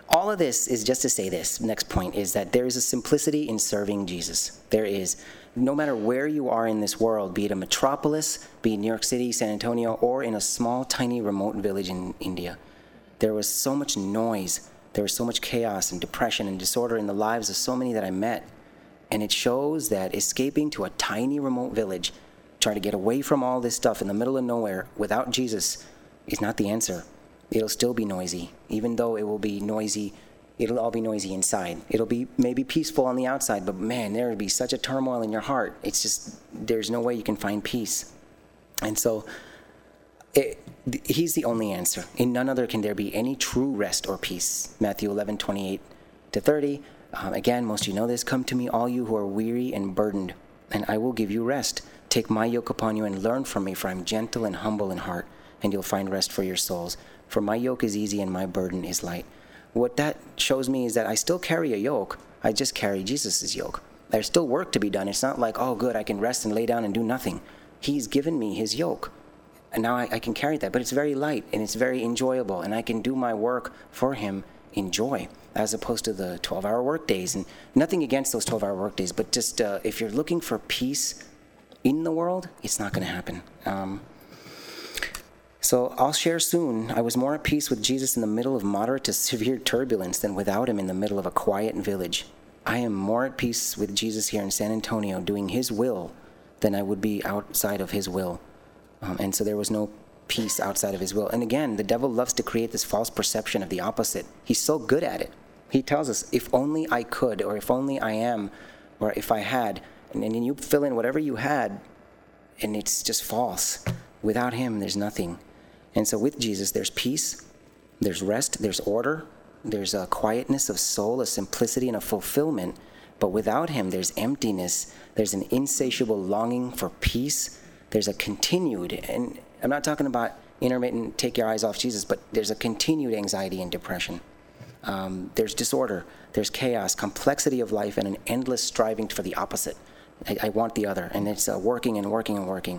[SPEAKER 1] all of this is just to say this. Next point is that there is a simplicity in serving Jesus. There is. No matter where you are in this world, be it a metropolis, be it New York City, San Antonio, or in a small, tiny, remote village in India, there was so much noise. There was so much chaos and depression and disorder in the lives of so many that I met. And it shows that escaping to a tiny, remote village, trying to get away from all this stuff in the middle of nowhere without Jesus is not the answer. It'll still be noisy, even though it will be noisy. It'll all be noisy inside. It'll be maybe peaceful on the outside, but man, there would be such a turmoil in your heart. It's just, there's no way you can find peace. And so it, he's the only answer. In none other can there be any true rest or peace. Matthew eleven, twenty-eight to thirty. Um, again, most of you know this. Come to me, all you who are weary and burdened, and I will give you rest. Take my yoke upon you and learn from me, for I'm gentle and humble in heart, and you'll find rest for your souls. For my yoke is easy and my burden is light. What that shows me is that I still carry a yoke. I just carry Jesus' yoke. There's still work to be done. It's not like, oh, good, I can rest and lay down and do nothing. He's given me his yoke. And now I, I can carry that. But it's very light and it's very enjoyable. And I can do my work for him in joy, as opposed to the twelve-hour work days. And nothing against those twelve-hour work days, but just uh, if you're looking for peace in the world, it's not going to happen. Um, So I'll share soon, I was more at peace with Jesus in the middle of moderate to severe turbulence than without him in the middle of a quiet village. I am more at peace with Jesus here in San Antonio doing his will than I would be outside of his will. Um, and so there was no peace outside of his will. And again, the devil loves to create this false perception of the opposite. He's so good at it. He tells us, if only I could, or if only I am, or if I had, and then you fill in whatever you had, and it's just false. Without him, there's nothing. And so with Jesus, there's peace, there's rest, there's order, there's a quietness of soul, a simplicity and a fulfillment. But without him, there's emptiness, there's an insatiable longing for peace, there's a continued, and I'm not talking about intermittent, take your eyes off Jesus, but there's a continued anxiety and depression. Um, there's disorder, there's chaos, complexity of life, and an endless striving for the opposite. I, I want the other, and it's uh, working and working and working.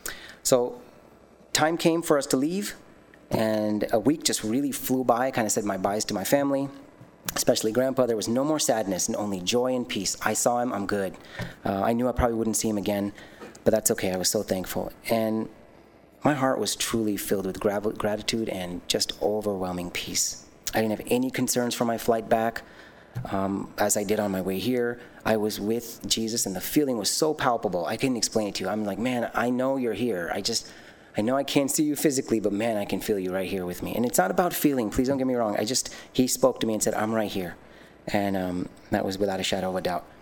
[SPEAKER 1] So time came for us to leave, and a week just really flew by. I kind of said my byes to my family, especially Grandpa. There was no more sadness and only joy and peace. I saw him, I'm good. Uh, I knew I probably wouldn't see him again, but that's okay. I was so thankful. And my heart was truly filled with gra- gratitude and just overwhelming peace. I didn't have any concerns for my flight back, um, as I did on my way here. I was with Jesus, and the feeling was so palpable. I couldn't explain it to you. I'm like, man, I know you're here. I just... I know I can't see you physically, but man, I can feel you right here with me. And it's not about feeling, please don't get me wrong. I just, he spoke to me and said, I'm right here. And um, that was without a shadow of a doubt.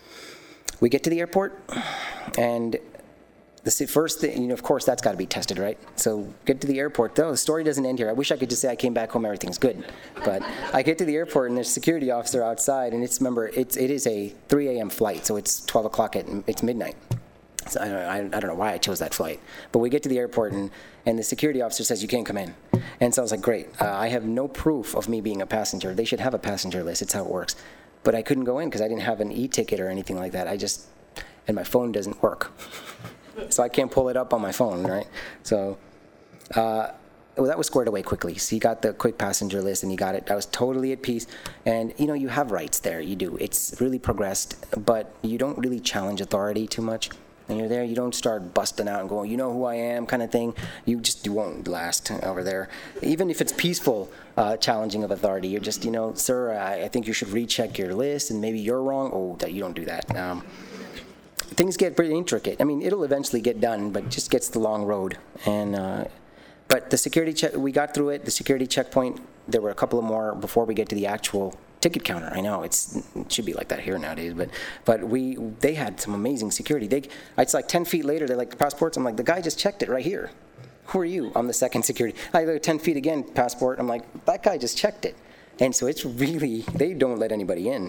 [SPEAKER 1] We get to the airport, and the first thing, you know, of course, that's got to be tested, right? So get to the airport. Though the story doesn't end here. I wish I could just say I came back home, everything's good. But I get to the airport, and there's a security officer outside, and it's, remember, it's, it is a three a.m. flight, so it's twelve o'clock, at, it's midnight. So I, don't know, I, I don't know why I chose that flight. But we get to the airport, and, and the security officer says, you can't come in. And so I was like, great. Uh, I have no proof of me being a passenger. They should have a passenger list. It's how it works. But I couldn't go in because I didn't have an e-ticket or anything like that. I just, and my phone doesn't work. So I can't pull it up on my phone, right? So uh, well, that was squared away quickly. So you got the quick passenger list, and you got it. I was totally at peace. And, you know, you have rights there. You do. It's really progressed. But you don't really challenge authority too much. And you're there, you don't start busting out and going, you know who I am, kind of thing. You just, you won't last over there. Even if it's peaceful uh, challenging of authority, you're just, you know, sir, I, I think you should recheck your list, and maybe you're wrong. Oh, that you don't do that. Um, things get pretty intricate. I mean, it'll eventually get done, but it just gets the long road. And uh, but the security check, we got through it. The security checkpoint, there were a couple of more before we get to the actual ticket counter. I know it's it should be like that here nowadays, but but we they had some amazing security. They it's like ten feet later, they're like, the passports. I'm like, the guy just checked it right here. Who are you? I'm the second security. I go ten feet again, passport. I'm like, that guy just checked it. And so it's really, they don't let anybody in.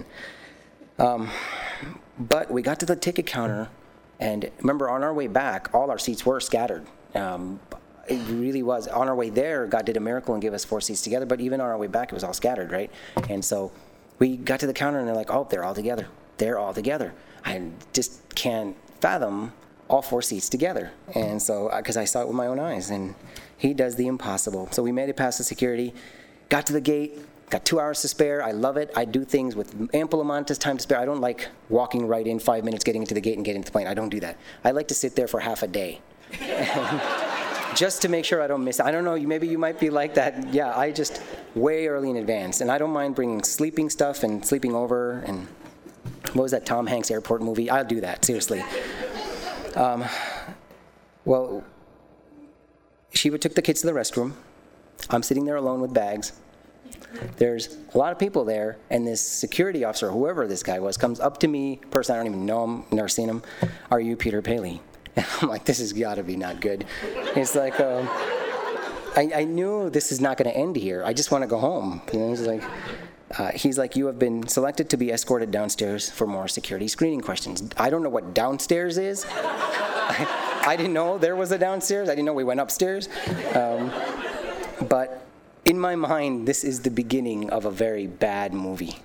[SPEAKER 1] Um, but we got to the ticket counter, and remember, on our way back, all our seats were scattered. Um, It really was. On our way there, God did a miracle and gave us four seats together, but even on our way back, it was all scattered, right? And so we got to the counter, and they're like, oh, they're all together. They're all together. I just can't fathom all four seats together. And so, because I saw it with my own eyes, and he does the impossible. So we made it past the security, got to the gate, got two hours to spare. I love it. I do things with ample amount of time to spare. I don't like walking right in five minutes, getting into the gate and getting into the plane. I don't do that. I like to sit there for half a day. Just to make sure I don't miss it. I don't know, maybe you might be like that. Yeah, I just way early in advance. And I don't mind bringing sleeping stuff and sleeping over. And what was that Tom Hanks airport movie? I'll do that, seriously. Um, well, Shiva took the kids to the restroom. I'm sitting there alone with bags. There's a lot of people there, and this security officer, whoever this guy was, comes up to me, person I don't even know him, never seen him. Are you Peter Paley? And I'm like, this has got to be not good. It's like, um, I, I knew this is not going to end here. I just want to go home. You know, he's like, uh, he's like, you have been selected to be escorted downstairs for more security screening questions. I don't know what downstairs is. I, I didn't know there was a downstairs. I didn't know we went upstairs. Um, but in my mind, this is the beginning of a very bad movie.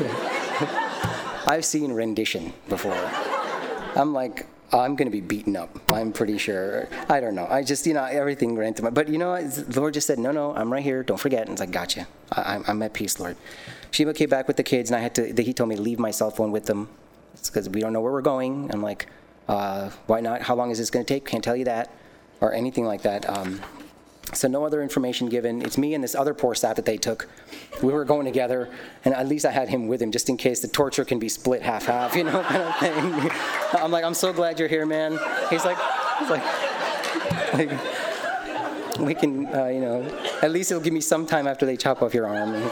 [SPEAKER 1] I've seen Rendition before. I'm like, I'm going to be beaten up. I'm pretty sure. I don't know. I just, you know, everything ran through my... But, you know, the Lord just said, no, no, I'm right here. Don't forget. And it's like, gotcha. I, I'm at peace, Lord. Shiva came back with the kids, and I had to... He told me to leave my cell phone with them. It's because we don't know where we're going. I'm like, uh, why not? How long is this going to take? Can't tell you that. Or anything like that. Um, so no other information given. It's me and this other poor sap that they took. We were going together, and at least I had him with him just in case the torture can be split half-half, you know, kind of thing. I'm like, I'm so glad you're here, man. He's like, he's like, like we can, uh, you know, at least it'll give me some time after they chop off your arm. And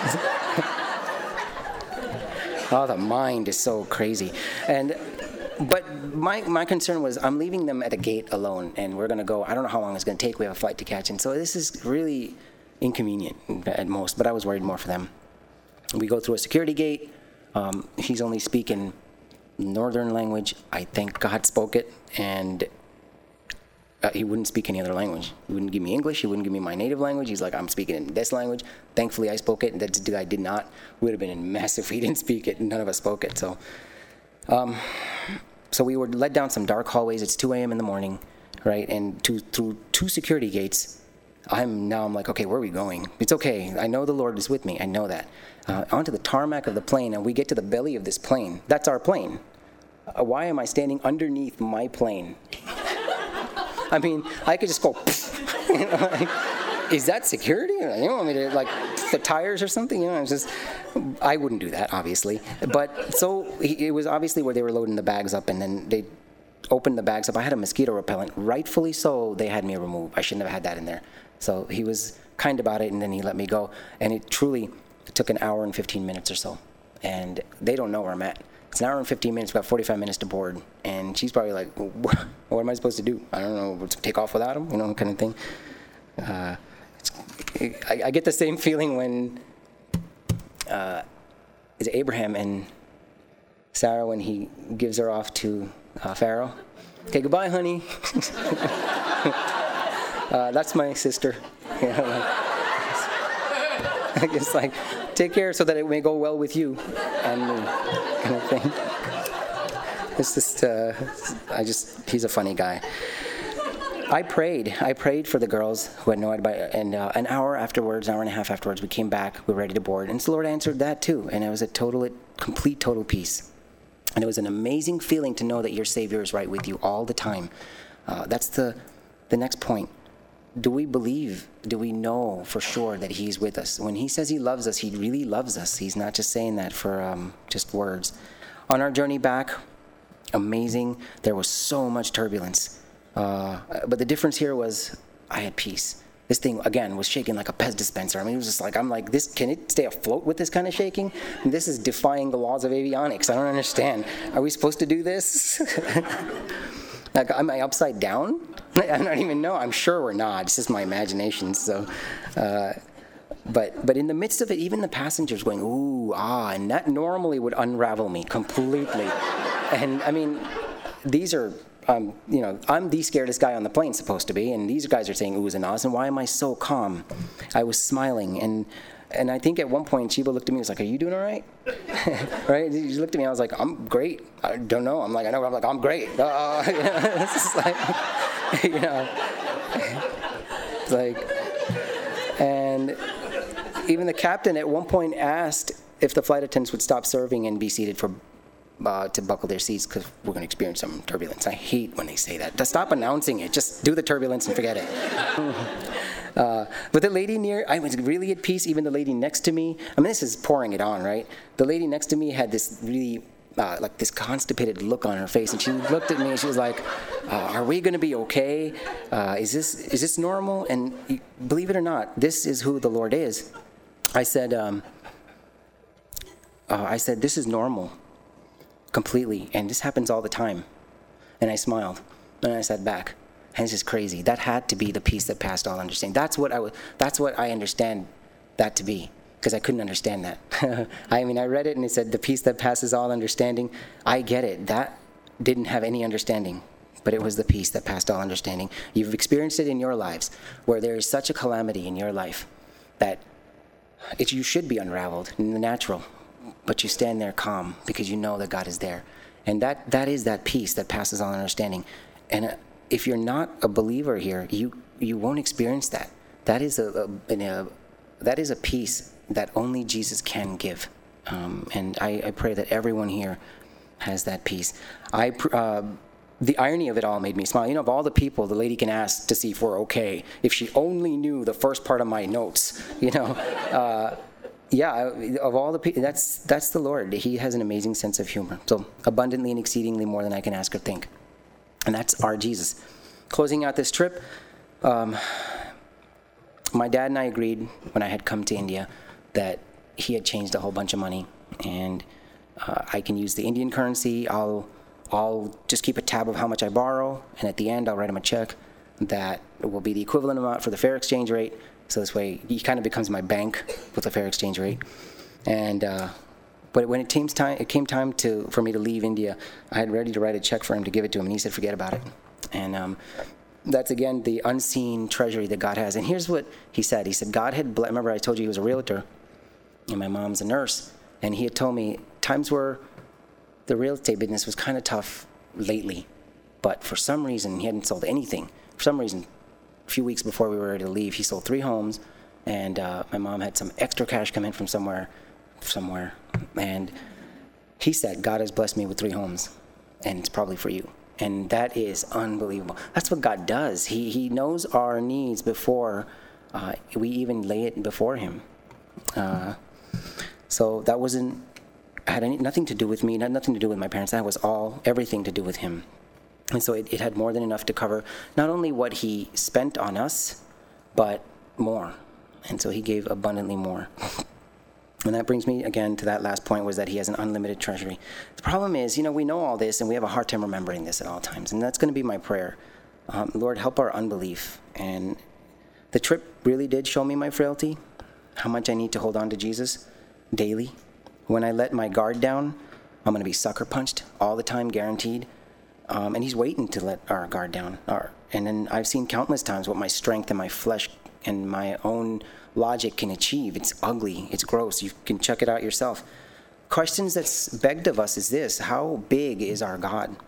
[SPEAKER 1] oh, the mind is so crazy. And But my, my concern was I'm leaving them at a gate alone, and we're going to go. I don't know how long it's going to take. We have a flight to catch. And so this is really inconvenient at most, but I was worried more for them. We go through a security gate. Um, he's only speaking northern language. I thank God spoke it, and uh, he wouldn't speak any other language. He wouldn't give me English. He wouldn't give me my native language. He's like, I'm speaking in this language. Thankfully, I spoke it, and that guy did not. We would have been in mess if he didn't speak it, and none of us spoke it. So... Um, so we were led down some dark hallways. It's two a.m. in the morning, right? And to, through two security gates, I'm now I'm like, okay, where are we going? It's okay. I know the Lord is with me. I know that. Uh, onto the tarmac of the plane, and we get to the belly of this plane. That's our plane. Uh, why am I standing underneath my plane? I mean, I could just go, you know, like, is that security? You don't want me to, like, the tires or something? You know, it's just, I wouldn't do that, obviously. But so he, it was obviously where they were loading the bags up, and then they opened the bags up. I had a mosquito repellent. Rightfully so, they had me remove. I shouldn't have had that in there. So he was kind about it, and then he let me go. And it truly took an hour and fifteen minutes or so. And they don't know where I'm at. It's an hour and fifteen minutes, about forty-five minutes to board. And she's probably like, what, what am I supposed to do? I don't know, take off without him, you know, kind of thing. Uh, it's, I, I get the same feeling when uh, is it Abraham and Sarah when he gives her off to uh, Pharaoh. Okay, goodbye, honey. uh, that's my sister. You know, like, it's like, take care so that it may go well with you and me, kind of thing. It's just, uh, I just, he's a funny guy. I prayed. I prayed for the girls who had no idea. And uh, an hour afterwards, an hour and a half afterwards, we came back. We were ready to board. And the Lord answered that too. And it was a total, complete, total peace. And it was an amazing feeling to know that your Savior is right with you all the time. Uh, that's the, the next point. Do we believe, do we know for sure that he's with us? When he says he loves us, he really loves us. He's not just saying that for um, just words. On our journey back, amazing. There was so much turbulence. Uh, but the difference here was I had peace. This thing, again, was shaking like a Pez dispenser. I mean, it was just like, I'm like, this, can it stay afloat with this kind of shaking? And this is defying the laws of avionics. I don't understand. Are we supposed to do this? Like, am I upside down? I don't even know. I'm sure we're not. It's just my imagination. So, uh, but but in the midst of it, even the passengers going, ooh, ah, and that normally would unravel me completely. And I mean, these are, um, you know, I'm the scariest guy on the plane supposed to be, and these guys are saying oohs and ahs, and why am I so calm? I was smiling, and and I think at one point, Shiva looked at me and was like, are you doing all right? Right? She looked at me, I was like, I'm great. I don't know. I'm like, I know, I'm like, I'm great. Uh, you know, it's just like, you know, it's like, and even the captain at one point asked if the flight attendants would stop serving and be seated for uh, to buckle their seats because we're going to experience some turbulence. I hate when they say that. Just stop announcing it. Just do the turbulence and forget it. Uh, but the lady near, I was really at peace. Even the lady next to me, I mean, this is pouring it on, right? The lady next to me had this really, uh, like this constipated look on her face, and she looked at me and she was like, uh, "Are we going to be okay? Uh, is this is this normal?" And believe it or not, this is who the Lord is. I said, um, uh, I said, "This is normal, completely, and this happens all the time." And I smiled, and I sat back. And this is crazy. That had to be the peace that passed all understanding. That's what I w- That's what I understand that to be, because I couldn't understand that. I mean, I read it and it said the peace that passes all understanding. I get it. That didn't have any understanding, but it was the peace that passed all understanding. You've experienced it in your lives, where there is such a calamity in your life that it, you should be unraveled in the natural, but you stand there calm because you know that God is there, and that that is that peace that passes all understanding. And uh, if you're not a believer here, you you won't experience that. That is a, a, a that is a peace that only Jesus can give, um, and I, I pray that everyone here has that peace. I uh, the irony of it all made me smile. You know, of all the people the lady can ask to see if we're okay, if she only knew the first part of my notes, you know. Uh, yeah, of all the people, that's that's the Lord. He has an amazing sense of humor. So abundantly and exceedingly more than I can ask or think. And that's our Jesus. Closing out this trip, um, my dad and I agreed when I had come to India that he had changed a whole bunch of money, and uh, I can use the Indian currency. I'll I'll just keep a tab of how much I borrow, and at the end I'll write him a check that will be the equivalent amount for the fair exchange rate. So this way he kind of becomes my bank with the fair exchange rate. And uh, But when it came time, it came time to for me to leave India, I had ready to write a check for him to give it to him, and he said, "Forget about it." And um, that's again the unseen treasury that God has. And here's what he said: He said, "God had ble-" remember I told you he was a realtor, and my mom's a nurse, and he had told me times where the real estate business was kind of tough lately, but for some reason he hadn't sold anything. For some reason, a few weeks before we were ready to leave, he sold three homes, and uh, my mom had some extra cash come in from somewhere." somewhere and he said, "God has blessed me with three homes, and it's probably for you." And that is unbelievable. That's what God does. He he knows our needs before uh, we even lay it before him. Uh, so that wasn't had any, nothing to do with me, not nothing to do with my parents. That was all everything to do with him. And so it, it had more than enough to cover not only what he spent on us, but more. And so he gave abundantly more. And that brings me again to that last point, was that he has an unlimited treasury. The problem is, you know, we know all this and we have a hard time remembering this at all times. And that's going to be my prayer. Um, Lord, help our unbelief. And the trip really did show me my frailty, how much I need to hold on to Jesus daily. When I let my guard down, I'm going to be sucker punched all the time, guaranteed. Um, and he's waiting to let our guard down. Our, and then I've seen countless times what my strength and my flesh and my own logic can achieve. It's ugly. It's gross. You can check it out yourself. Questions that's begged of us is this: how big is our God?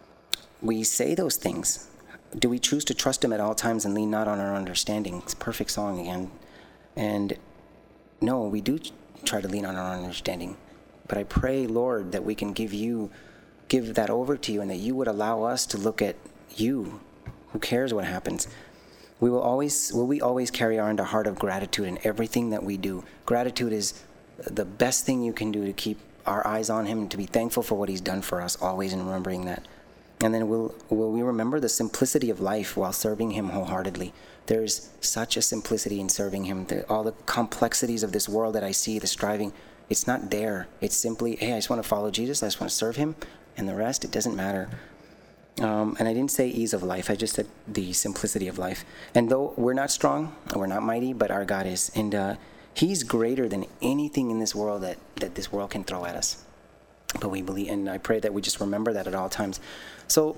[SPEAKER 1] We say those things. Do we choose to trust him at all times and lean not on our understanding? It's a perfect song again. And no, we do try to lean on our understanding. But I pray, Lord, that we can give you, give that over to you, and that you would allow us to look at you. Who cares what happens? We will always, will we always carry around a heart of gratitude in everything that we do. Gratitude is the best thing you can do to keep our eyes on him, to be thankful for what he's done for us, always in remembering that. And then will will we remember the simplicity of life while serving him wholeheartedly. There's such a simplicity in serving him. The, all the complexities of this world that I see, the striving, it's not there. It's simply, hey, I just want to follow Jesus, I just want to serve him, and the rest, it doesn't matter. Um, and I didn't say ease of life. I just said the simplicity of life. And though we're not strong, we're not mighty, but our God is. And uh, he's greater than anything in this world that, that this world can throw at us. But we believe, and I pray that we just remember that at all times. So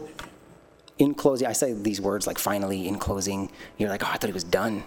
[SPEAKER 1] in closing, I say these words like finally, in closing. You're like, oh, I thought he was done.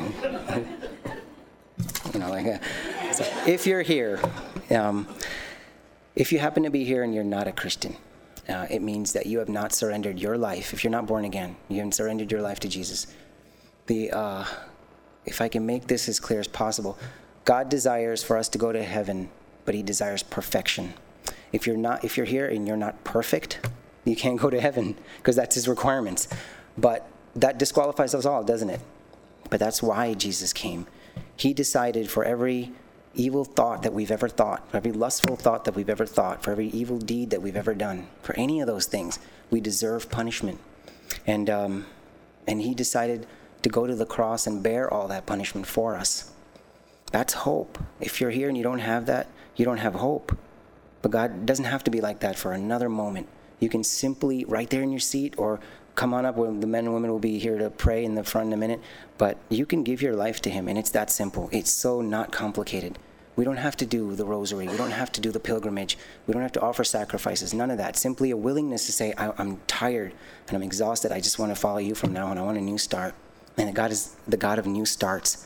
[SPEAKER 1] you know, like, uh, so if you're here, um, if you happen to be here and you're not a Christian, Uh, it means that you have not surrendered your life. If you're not born again, you haven't surrendered your life to Jesus. The uh, if I can make this as clear as possible, God desires for us to go to heaven, but he desires perfection. If you're not, if you're here and you're not perfect, you can't go to heaven because that's his requirements. But that disqualifies us all, doesn't it? But that's why Jesus came. He decided for every evil thought that we've ever thought, for every lustful thought that we've ever thought, for every evil deed that we've ever done, for any of those things, we deserve punishment. And um, and he decided to go to the cross and bear all that punishment for us. That's hope. If you're here and you don't have that, you don't have hope. But God doesn't have to be like that for another moment. You can simply, right there in your seat, or come on up where the men and women will be here to pray in the front in a minute, but you can give your life to him, and it's that simple. It's so not complicated. We don't have to do the rosary. We don't have to do the pilgrimage. We don't have to offer sacrifices. None of that. Simply a willingness to say, I, I'm tired and I'm exhausted. I just want to follow you from now on. I want a new start. And God is the God of new starts.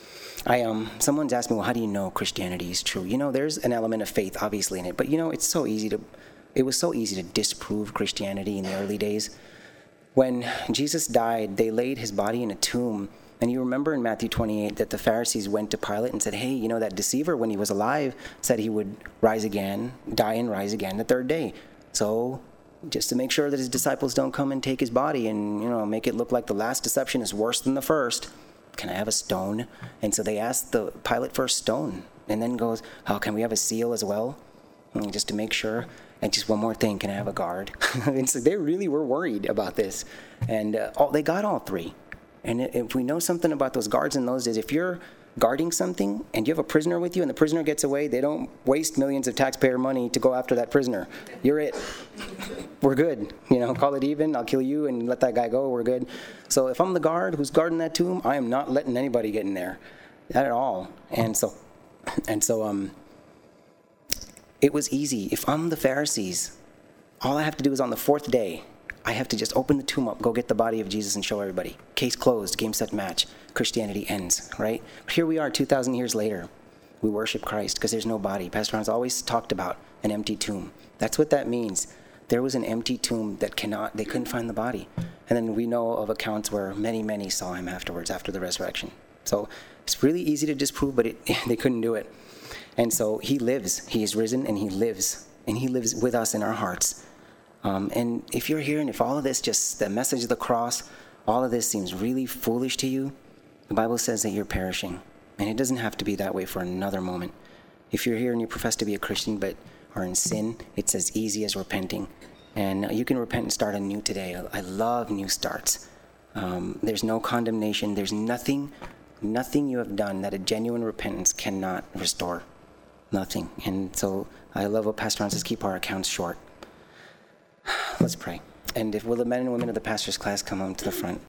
[SPEAKER 1] I um. Someone's asked me, well, how do you know Christianity is true? You know, there's an element of faith, obviously, in it. But, you know, it's so easy to, it was so easy to disprove Christianity in the early days. When Jesus died, they laid his body in a tomb. And you remember in Matthew twenty-eight that the Pharisees went to Pilate and said, hey, you know, that deceiver, when he was alive, said he would rise again, die and rise again the third day. So just to make sure that his disciples don't come and take his body and, you know, make it look like the last deception is worse than the first, can I have a stone? And so they asked the Pilate for a stone, and then goes, oh, can we have a seal as well? And just to make sure. And just one more thing, can I have a guard? And so they really were worried about this. And uh, all, they got all three. And if we know something about those guards in those days, if you're guarding something and you have a prisoner with you and the prisoner gets away, they don't waste millions of taxpayer money to go after that prisoner. You're it. We're good. You know, call it even. I'll kill you and let that guy go. We're good. So if I'm the guard who's guarding that tomb, I am not letting anybody get in there. Not at all. And so, and so, um, it was easy. If I'm the Pharisees, all I have to do is on the fourth day, I have to just open the tomb up, go get the body of Jesus and show everybody. Case closed, game, set, match. Christianity ends, right? Here we are two thousand years later. We worship Christ because there's no body. Pastor Ron's always talked about an empty tomb. That's what that means. There was an empty tomb that cannot, they couldn't find the body. And then we know of accounts where many, many saw him afterwards, after the resurrection. So it's really easy to disprove, but it, they couldn't do it. And so he lives. He is risen and he lives. And he lives with us in our hearts. Um, and if you're here and if all of this, just the message of the cross, all of this seems really foolish to you, the Bible says that you're perishing. And it doesn't have to be that way for another moment. If you're here and you profess to be a Christian but are in sin, it's as easy as repenting. And you can repent and start anew today. I love new starts. Um, there's no condemnation. There's nothing, nothing you have done that a genuine repentance cannot restore. Nothing. And so I love what Pastor Ron says, keep our accounts short. Let's pray. And if will the men and women of the pastor's class come on to the front?